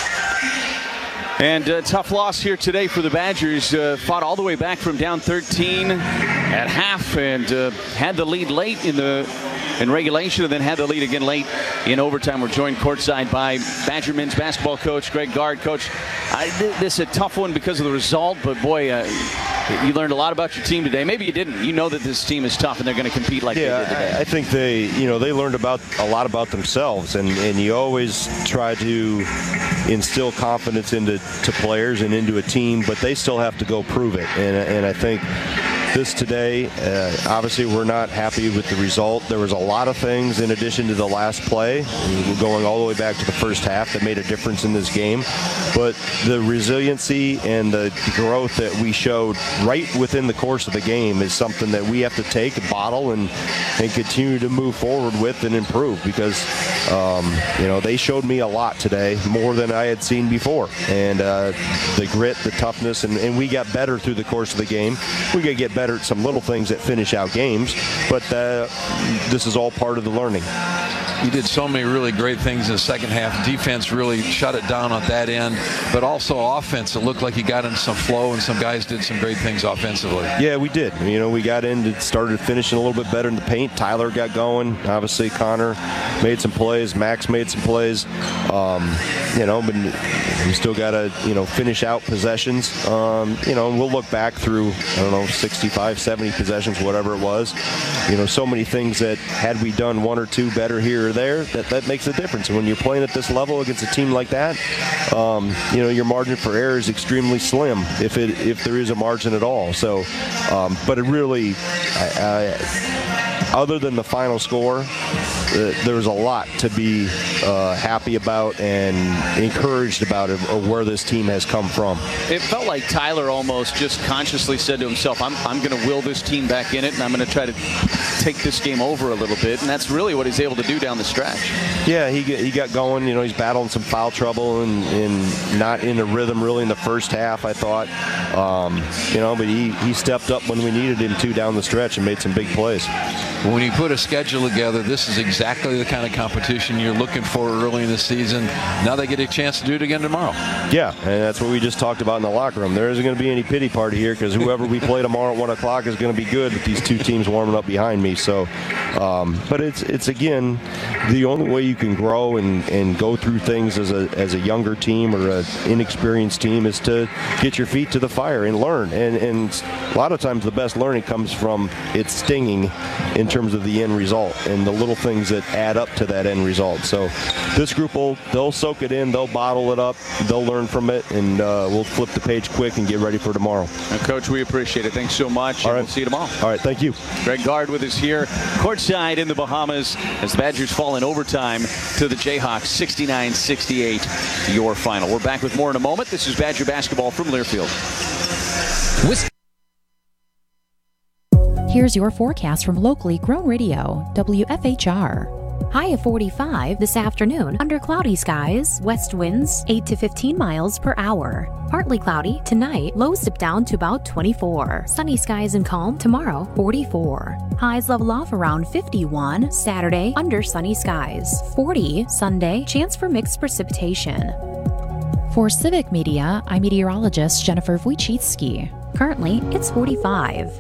And a tough loss here today for the Badgers. Uh, fought all the way back from down thirteen at half, and uh, had the lead late in the in regulation, and then had the lead again late in overtime. We're joined courtside by Badger men's basketball coach Greg Gard. Coach, I, this is a tough one because of the result, but boy, uh, you learned a lot about your team today. Maybe you didn't. You know that this team is tough, and they're going to compete like yeah, they did today. I think they, you know, they learned about a lot about themselves, and, and you always try to instill confidence into to players and into a team, but they still have to go prove it. And, and I think this today, uh, obviously we're not happy with the result. There was a lot of things in addition to the last play, going all the way back to the first half, that made a difference in this game. But the resiliency and the growth that we showed right within the course of the game is something that we have to take, bottle, and, and continue to move forward with and improve, because um, you know, they showed me a lot today, more than I had seen before. And uh, the grit, the toughness, and, and we got better through the course of the game. We got to get better better at some little things that finish out games, but uh, this is all part of the learning. You did so many really great things in the second half. Defense really shut it down on that end, but also offense. It looked like you got into some flow, and some guys did some great things offensively. Yeah, we did. You know, we got in, started finishing a little bit better in the paint. Tyler got going. Obviously, Connor made some plays. Max made some plays. Um, you know, but we still got to, you know, finish out possessions. Um, you know, we'll look back through, I don't know, sixty-five, seventy possessions, whatever it was. You know, so many things that had we done one or two better here or there, that, that makes a difference. And when you're playing at this level against a team like that, um, you know, your margin for error is extremely slim, if it if there is a margin at all. So, um, but it really, I, I, other than the final score, uh, there was a lot to be uh, happy about and encouraged about of, of where this team has come from. It felt like Tyler almost just consciously said to himself, I'm, I'm going to will this team back in it, and I'm going to try to take this game over a little bit, and that's really what he's able to do down the stretch. Yeah, he he got going. You know, he's battling some foul trouble and, and not in a rhythm really in the first half, I thought. Um, you know, but he, he stepped up when we needed him to down the stretch and made some big plays. When you put a schedule together, this is exactly the kind of competition you're looking for early in the season. Now they get a chance to do it again tomorrow. Yeah, and that's what we just talked about in the locker room. There isn't going to be any pity party here because whoever we play tomorrow at one o'clock is going to be good with these two teams warming up behind me. So, um, but it's it's again the only way you can grow and, and go through things as a as a younger team or an inexperienced team is to get your feet to the fire and learn. And and a lot of times the best learning comes from it stinging in terms of the end result and the little things that add up to that end result. So this group will they'll soak it in, they'll bottle it up, they'll learn from it, and uh, we'll flip the page quick and get ready for tomorrow. And Coach, we appreciate it. Thanks so much. All right. We'll see you tomorrow. All right, thank you. Greg Gard with us here, courtside in the Bahamas, as the Badgers fall in overtime to the Jayhawks, sixty-nine sixty-eight, your final. We're back with more in a moment. This is Badger basketball from Learfield. Here's your forecast from locally grown radio, W F H R. High of forty-five this afternoon under cloudy skies, west winds eight to fifteen miles per hour. Partly cloudy tonight, lows dip down to about twenty-four. Sunny skies and calm tomorrow, forty-four. Highs level off around fifty-one Saturday under sunny skies, forty Sunday, chance for mixed precipitation. For Civic Media, I'm meteorologist Jennifer Wojcicki. Currently, it's forty-five.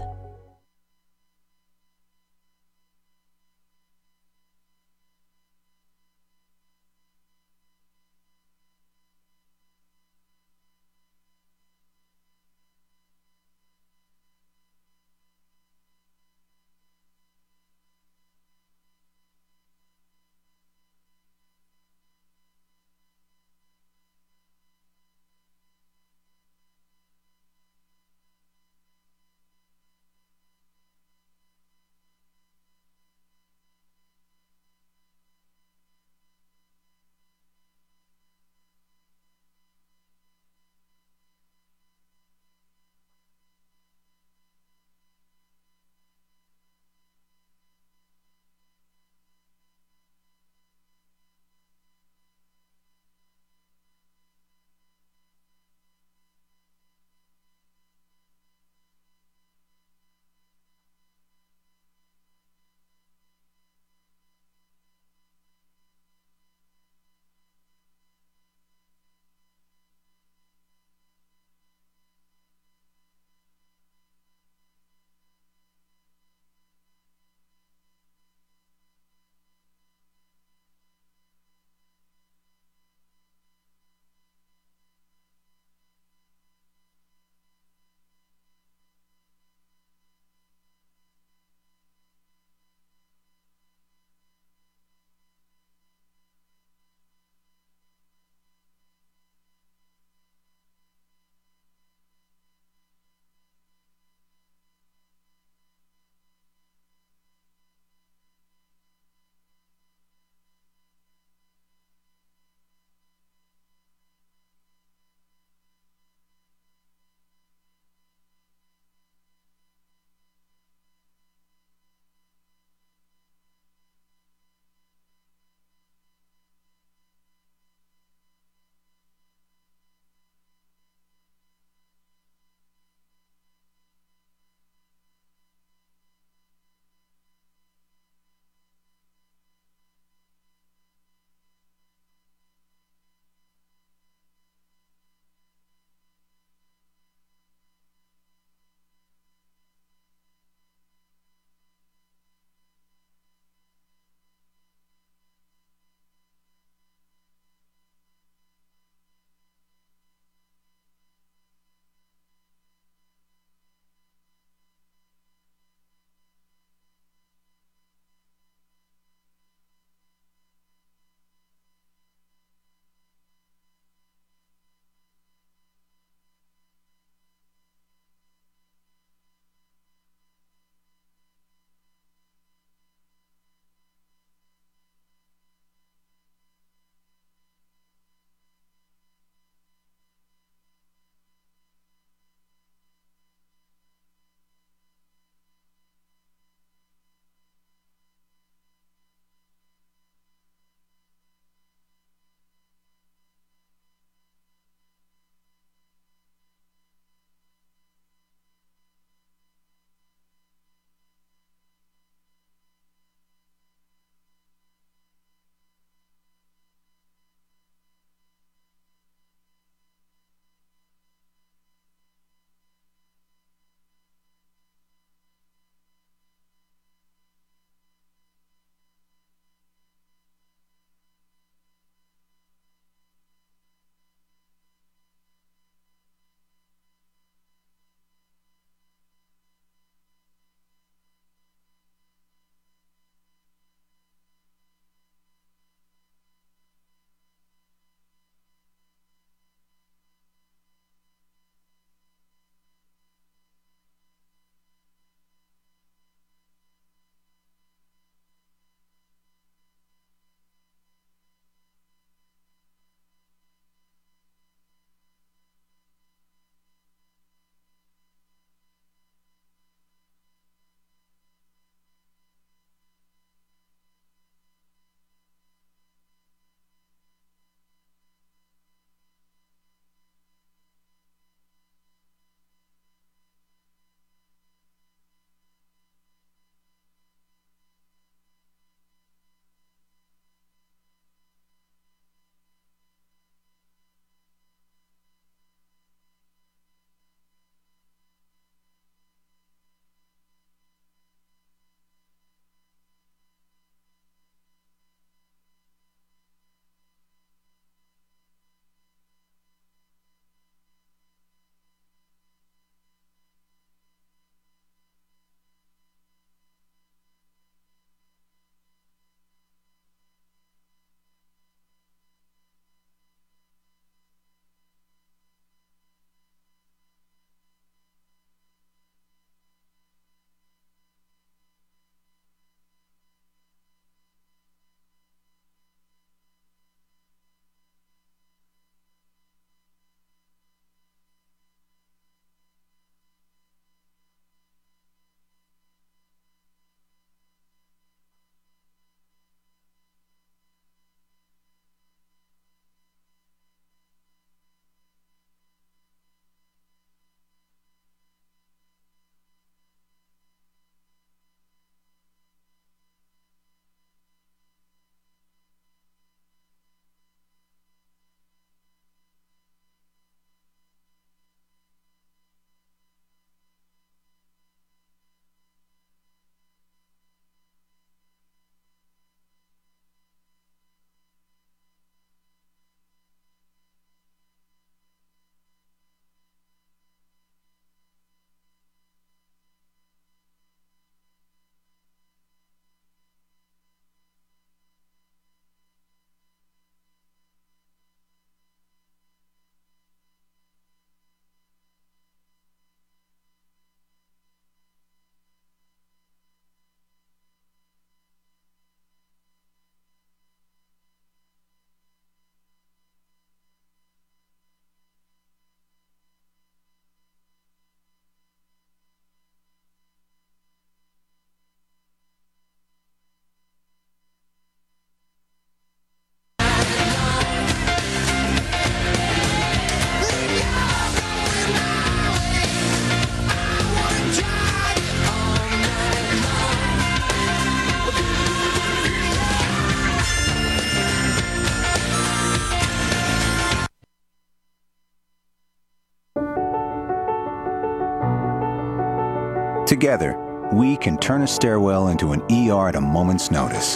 Together, we can turn a stairwell into an E R at a moment's notice.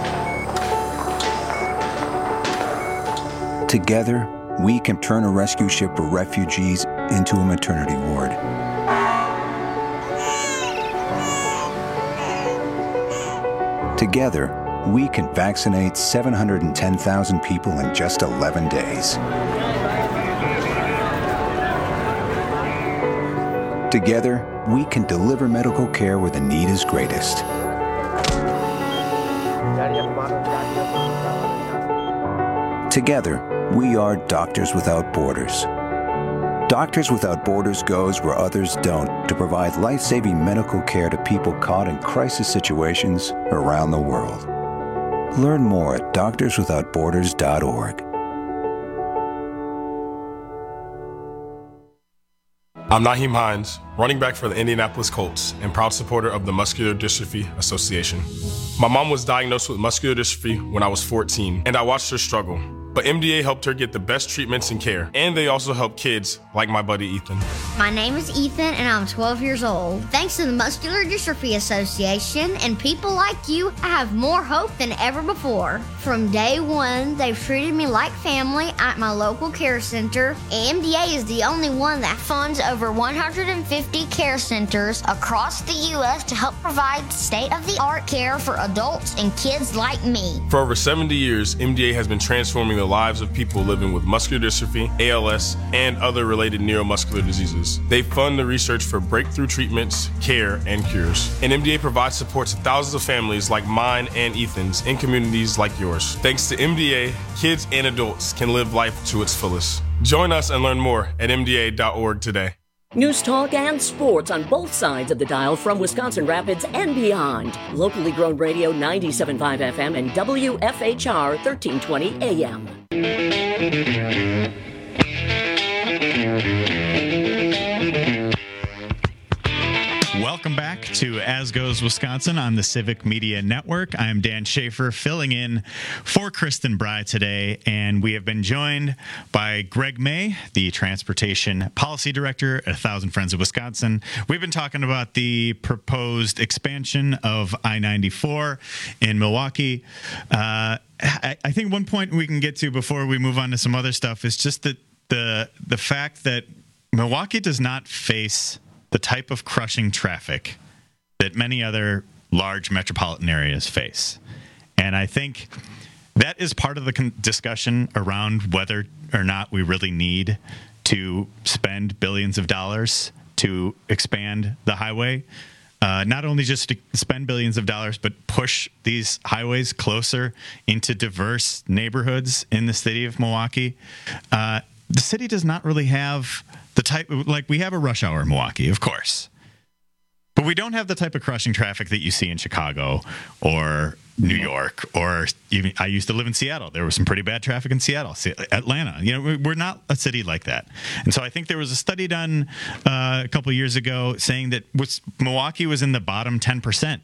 Together, we can turn a rescue ship for refugees into a maternity ward. Together, we can vaccinate seven hundred ten thousand people in just eleven days. Together, we can deliver medical care where the need is greatest. Together, we are Doctors Without Borders. Doctors Without Borders goes where others don't to provide life-saving medical care to people caught in crisis situations around the world. Learn more at doctors without borders dot org. I'm Naheem Hines, running back for the Indianapolis Colts and proud supporter of the Muscular Dystrophy Association. My mom was diagnosed with muscular dystrophy when I was fourteen, and I watched her struggle. But M D A helped her get the best treatments and care, and they also help kids like my buddy Ethan. My name is Ethan, and I'm twelve years old. Thanks to the Muscular Dystrophy Association and people like you, I have more hope than ever before. From day one, they've treated me like family at my local care center. M D A is the only one that funds over one hundred fifty care centers across the U S to help provide state-of-the-art care for adults and kids like me. For over seventy years, M D A has been transforming the lives of people living with muscular dystrophy, A L S, and other related neuromuscular diseases. They fund the research for breakthrough treatments, care, and cures. And M D A provides support to thousands of families like mine and Ethan's in communities like yours. Thanks to M D A, kids and adults can live life to its fullest. Join us and learn more at M D A dot org today. News talk and sports on both sides of the dial from Wisconsin Rapids and beyond. Locally grown radio ninety-seven point five F M and W F H R thirteen twenty A M. Welcome back to As Goes Wisconsin on the Civic Media Network. I'm Dan Schaefer filling in for Kristen Bry today, and we have been joined by Greg May, the Transportation Policy Director at A Thousand Friends of Wisconsin. We've been talking about the proposed expansion of I ninety-four in Milwaukee. Uh, I, I think one point we can get to before we move on to some other stuff is just that the the fact that Milwaukee does not face the type of crushing traffic that many other large metropolitan areas face. And I think that is part of the con- discussion around whether or not we really need to spend billions of dollars to expand the highway. Uh, not only just to spend billions of dollars, but push these highways closer into diverse neighborhoods in the city of Milwaukee. Uh, the city does not really have the type, like we have a rush hour in Milwaukee, of course, but we don't have the type of crushing traffic that you see in Chicago or New York, or even, I used to live in Seattle. There was some pretty bad traffic in Seattle, Atlanta. You know, we're not a city like that. And so I think there was a study done uh, a couple of years ago saying that was, Milwaukee was in the bottom ten percent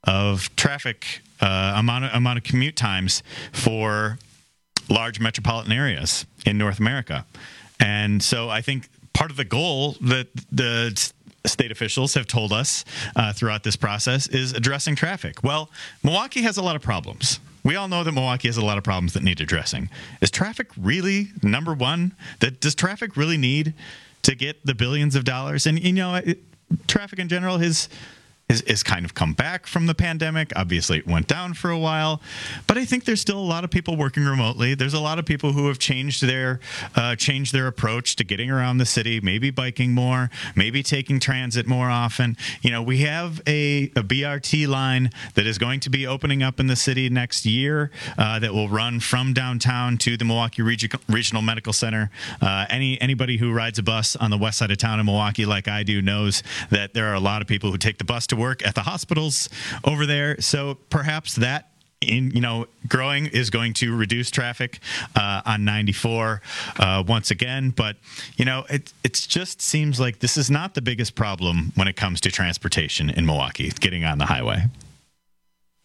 of traffic uh, amount of, amount of commute times for large metropolitan areas in North America. And so I think part of the goal that the state officials have told us uh, throughout this process is addressing traffic. Well, Milwaukee has a lot of problems. We all know that Milwaukee has a lot of problems that need addressing. Is traffic really number one? That does traffic really need to get the billions of dollars? And, you know, it, traffic in general has is, is kind of come back from the pandemic. Obviously, it went down for a while, but I think there's still a lot of people working remotely. There's a lot of people who have changed their uh, changed their approach to getting around the city, maybe biking more, maybe taking transit more often. You know, we have a, a B R T line that is going to be opening up in the city next year uh, that will run from downtown to the Milwaukee Regi- Regional Medical Center. Uh, any anybody who rides a bus on the west side of town in Milwaukee like I do knows that there are a lot of people who take the bus to work at the hospitals over there. So perhaps that in, you know, growing is going to reduce traffic uh, on ninety-four uh, once again. But, you know, it it just seems like this is not the biggest problem when it comes to transportation in Milwaukee, getting on the highway.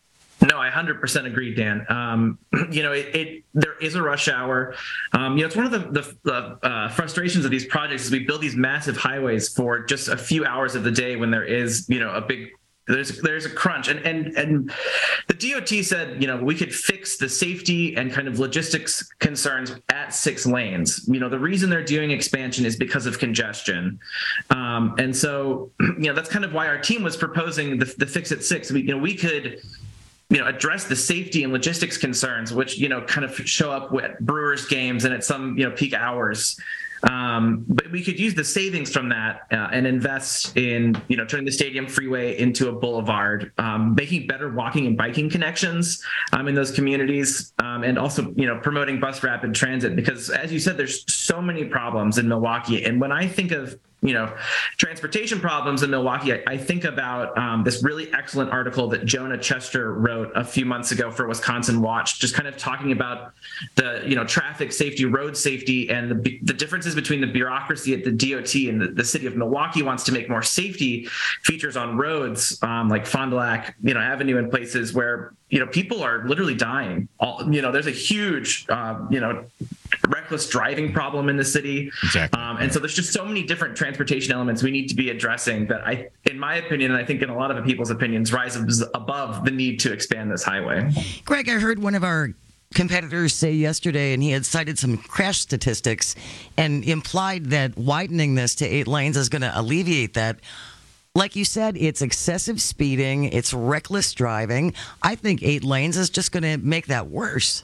No, I one hundred percent agree, Dan. Um, you know, it, it there is a rush hour. Um, you know, it's one of the, the, the uh, frustrations of these projects is we build these massive highways for just a few hours of the day when there is, you know, a big There's there's a crunch, and and and the D O T said, you know, we could fix the safety and kind of logistics concerns at six lanes. You know, the reason they're doing expansion is because of congestion, um, and so you know that's kind of why our team was proposing the, the fix at six. We, you know, we could. you know, address the safety and logistics concerns, which, you know, kind of show up at Brewers games and at some, you know, peak hours. Um, but we could use the savings from that uh, and invest in, you know, turning the stadium freeway into a boulevard, um, making better walking and biking connections um, in those communities, um, and also, you know, promoting bus rapid transit, because as you said, there's so many problems in Milwaukee. And when I think of, you know, transportation problems in Milwaukee, I, I think about um, this really excellent article that Jonah Chester wrote a few months ago for Wisconsin Watch, just kind of talking about the, you know, traffic safety, road safety, and the, the differences between the bureaucracy at the D O T and the, the city of Milwaukee wants to make more safety features on roads um, like Fond du Lac, you know, Avenue, and places where, you know, people are literally dying. All, you know, there's a huge, uh, you know, reckless driving problem in the city. Exactly. Um, and so there's just so many different transportation elements we need to be addressing that I, in my opinion, and I think in a lot of people's opinions, rise above the need to expand this highway. Greg, I heard one of our competitors say yesterday, and he had cited some crash statistics and implied that widening this to eight lanes is going to alleviate that. Like you said, it's excessive speeding, it's reckless driving. I think eight lanes is just going to make that worse.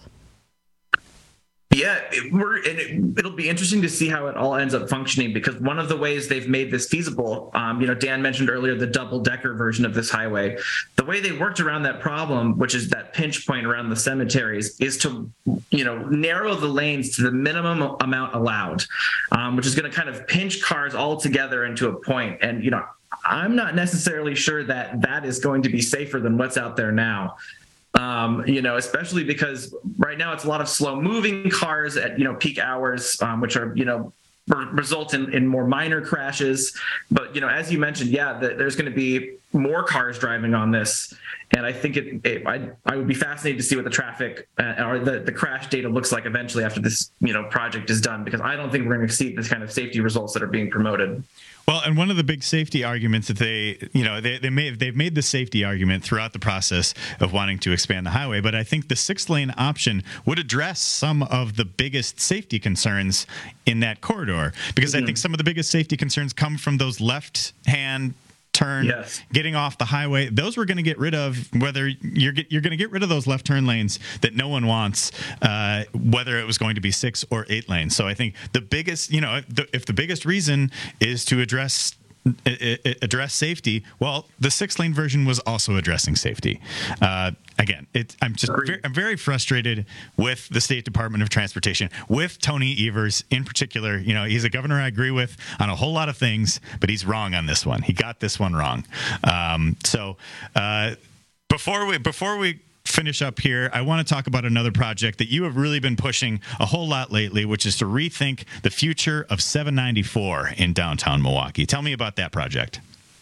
Yeah, it, we're, and it, it'll be interesting to see how it all ends up functioning, because one of the ways they've made this feasible, um, you know, Dan mentioned earlier the double-decker version of this highway. The way they worked around that problem, which is that pinch point around the cemeteries, is to, you know, narrow the lanes to the minimum amount allowed, um, which is going to kind of pinch cars all together into a point. And, you know, I'm not necessarily sure that that is going to be safer than what's out there now. Um, you know, especially because right now it's a lot of slow moving cars at, you know, peak hours, um, which are, you know, r- result in, in more minor crashes. But, you know, as you mentioned, yeah, the, there's going to be more cars driving on this. And I think it, it I, I would be fascinated to see what the traffic uh, or the, the crash data looks like eventually after this, you know, project is done, because I don't think we're going to see this kind of safety results that are being promoted. Well, and one of the big safety arguments that they, you know, they, they made, they've made the safety argument throughout the process of wanting to expand the highway. But I think the six lane option would address some of the biggest safety concerns in that corridor, because mm-hmm. I think some of the biggest safety concerns come from those left hand turn, yes. getting off the highway. Those we're going to get rid of, whether you're get, you're going to get rid of those left turn lanes that no one wants, uh, whether it was going to be six or eight lanes. So I think the biggest, you know, the, if the biggest reason is to address address safety, well, the six lane version was also addressing safety. Uh, again, it, I'm just very, I'm very frustrated with the State Department of Transportation, with Tony Evers in particular. You know, he's a governor I agree with on a whole lot of things, but he's wrong on this one. He got this one wrong. Um, so uh, before we before we finish up here, I want to talk about another project that you have really been pushing a whole lot lately, which is to rethink the future of seven ninety-four in downtown Milwaukee. Tell me about that project.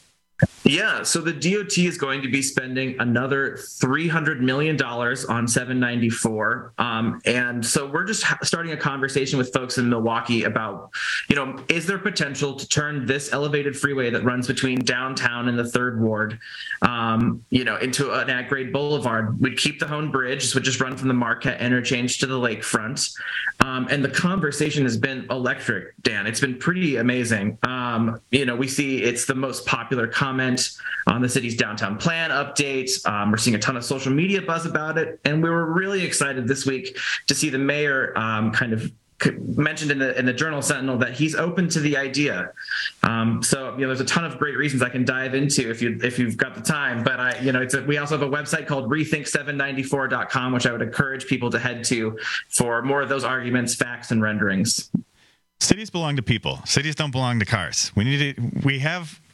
Yeah, so the D O T is going to be spending another three hundred million dollars on seven ninety-four. Um, and so we're just ha- starting a conversation with folks in Milwaukee about, you know, is there potential to turn this elevated freeway that runs between downtown and the third ward, um, you know, into an at-grade boulevard? We'd keep the Hone Bridge, this would just run from the Marquette interchange to the lakefront. Um, and the conversation has been electric, Dan. It's been pretty amazing. Um, you know, we see it's the most popular comment on the city's downtown plan update. Um, we're seeing a ton of social media buzz about it. And we were really excited this week to see the mayor um, kind of mentioned in the in the Journal Sentinel that he's open to the idea. Um, so, you know, there's a ton of great reasons I can dive into if you if you've got the time. But I, you know, it's a, we also have a website called rethink seven ninety-four dot com, which I would encourage people to head to for more of those arguments, facts, and renderings. Cities belong to people. Cities don't belong to cars. We need to, we have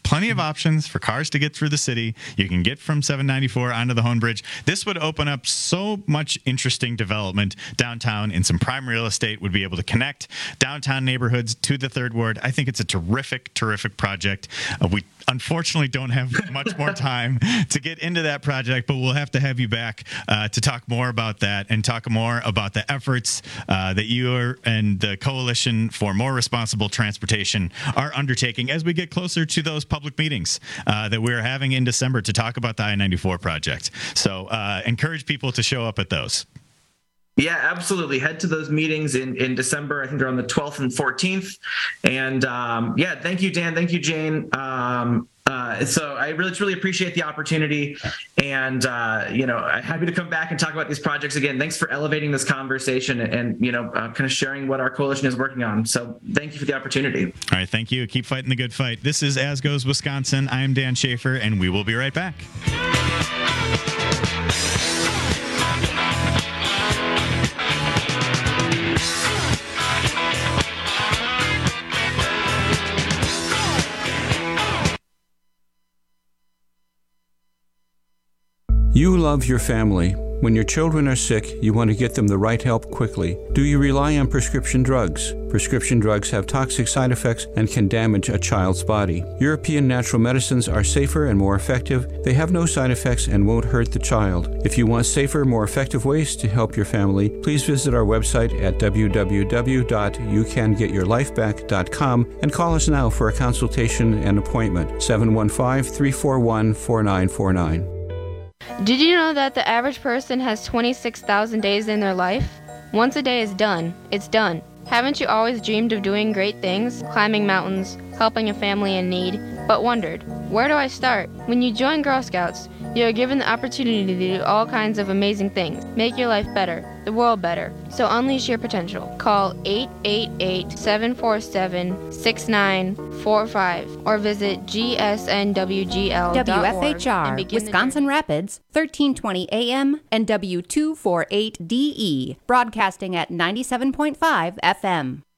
plenty of options for cars to get through the city. You can get from seven ninety-four onto the Hone Bridge. This would open up so much interesting development downtown, in some prime real estate, would be able to connect downtown neighborhoods to the Third Ward. I think it's a terrific, terrific project. Uh, we unfortunately don't have much more time to get into that project, but we'll have to have you back uh, to talk more about that and talk more about the efforts uh, that you are, and the Coalition for More Responsible Transportation are undertaking as we get closer to those public meetings uh, that we're having in December to talk about the I ninety-four project. So uh, encourage people to show up at those. Yeah, absolutely. Head to those meetings in, in December. I think they're on the twelfth and fourteenth. And um, yeah, thank you, Dan. Thank you, Jane. Um, uh, so I really, truly appreciate the opportunity. And, uh, you know, I'm happy to come back and talk about these projects again. Thanks for elevating this conversation and, and you know, uh, kind of sharing what our coalition is working on. So thank you for the opportunity. All right. Thank you. Keep fighting the good fight. This is As Goes Wisconsin. I'm Dan Schaefer, and we will be right back. You love your family. When your children are sick, you want to get them the right help quickly. Do you rely on prescription drugs? Prescription drugs have toxic side effects and can damage a child's body. European natural medicines are safer and more effective. They have no side effects and won't hurt the child. If you want safer, more effective ways to help your family, please visit our website at w w w dot you can get your life back dot com and call us now for a consultation and appointment. seven one five, three four one, four nine four nine. Did you know that the average person has twenty-six thousand days in their life? Once a day is done, it's done. Haven't you always dreamed of doing great things, climbing mountains, helping a family in need, but wondered, where do I start? When you join Girl Scouts, you are given the opportunity to do all kinds of amazing things, make your life better, the world better. So unleash your potential. Call eight eight eight, seven four seven, six nine four five or visit G S N W G L dot org. W F H R, Wisconsin Rapids, thirteen twenty A M and W two forty-eight D E, broadcasting at ninety-seven point five F M.